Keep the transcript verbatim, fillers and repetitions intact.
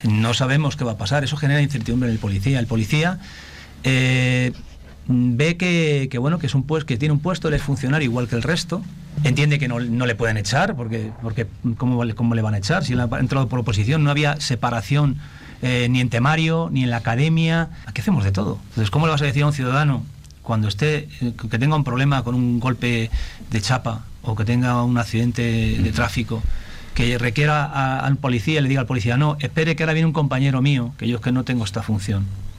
No sabemos qué va a pasar, eso genera incertidumbre en el policía. El policía eh, ve que, que bueno que es un pues, que tiene un puesto, él es funcionario igual que el resto, entiende que no, no le pueden echar, porque, porque ¿cómo, ¿cómo le van a echar? Si él ha entrado por oposición, no había separación eh, ni en temario, ni en la academia. Aquí hacemos de todo. Entonces, ¿cómo le vas a decir a un ciudadano cuando esté, eh, que tenga un problema con un golpe de chapa o que tenga un accidente de tráfico, que requiera a, a un policía y le diga al policía, no, espere que ahora viene un compañero mío, que yo es que no tengo esta función?